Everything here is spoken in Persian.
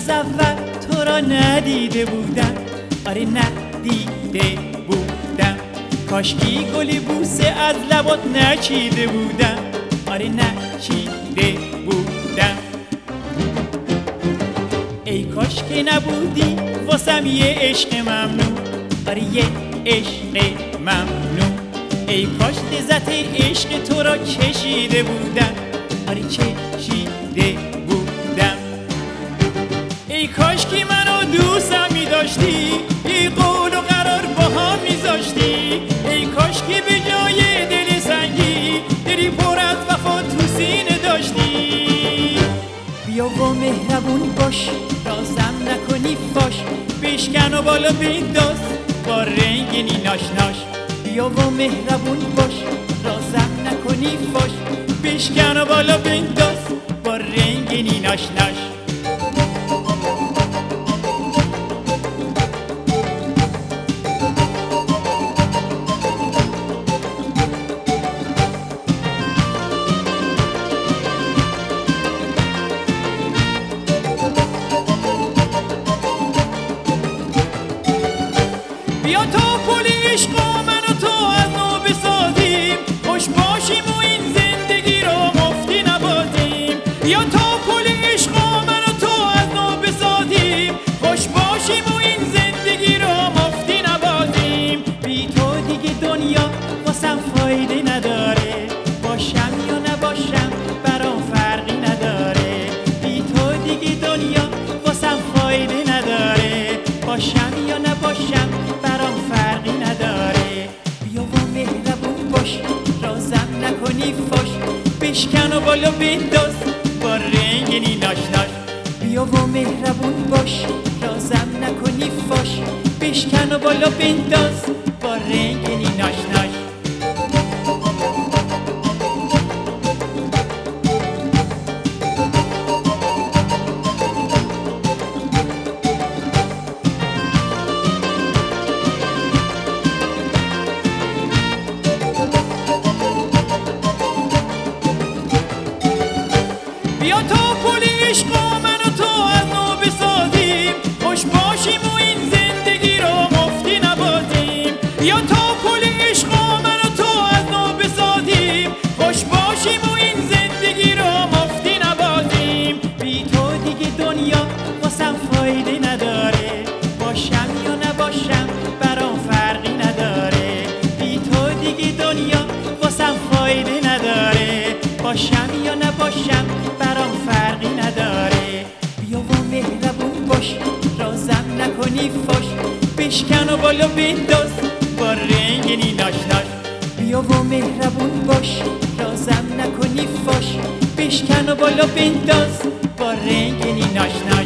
از اول تو را ندیده بودم، آره ندیده بودم. کاشکی گلی بوسه از لبات نچیده بودم، آره نچیده بودم. ای کاش که نبودی واسم یه عشق ممنون، آره یه عشق ممنون. ای کاش لذت عشق تو را چشیده بودم، آره چشیده بودم. ای کاش که منو دوستم می داشتی، یه قول و قرار با هم می زاشتی. ای کاش که به جای دل سنگی دلی پر از وفا تو سینه داشتی. بیا و مهربون باش، رازم نکنی فاش، بشکن و بالا بنداز با رنگینی ناشناش. بیا و مهربون باش، رازم نکنی فاش، بشکن و بالا بنداز با رنگینی ناشناش. بیا تا پل عشق و من و تو از نو بسازیم، خوش باشیم و این زندگی رو مفتی نبازیم. بیا تا پل عشق و من و تو از نو بسازیم، خوش باشیم و این زندگی رو مفتی نبازیم. بی تو دیگه دنیا واسم فایده نداره، باشم یا نباشم برام فرقی نداره. بی تو دیگه دنیا واسم فایده نداره، باشم یا نباشم برام فرقی نداره. بیا و مهربون باش، رازم نکنی فاش، بشکن و بالا بنداز با رنگینی ناشناش. بیا و مهربون باش، رازم نکنی فاش، بشکن و بالا بنداز با رنگینی ناشناش. بیا تا پل عشق و من و تو از نو بسازیم، خوش باشیم و این زندگی رو مفتی نبازیم. بیا تا پل عشق و من و تو از نو بسازیم، خوش باشیم و این زندگی رو مفتی نبازیم. بی تو دیگه دنیا واسم فایده نداره، باشم یا نباشم برام فرقی نداره. بی تو دیگه دنیا واسم فایده نداره، باشم یا نباشم برام فرقی نداره. بیا و مهربون باش، رازم نکنی فاش، بشکن و بالا بنداز با رنگینی ناشناش. بیا و مهربون باش، رازم نکنی فاش، بشکن و بالا بنداز با رنگینی ناشناش.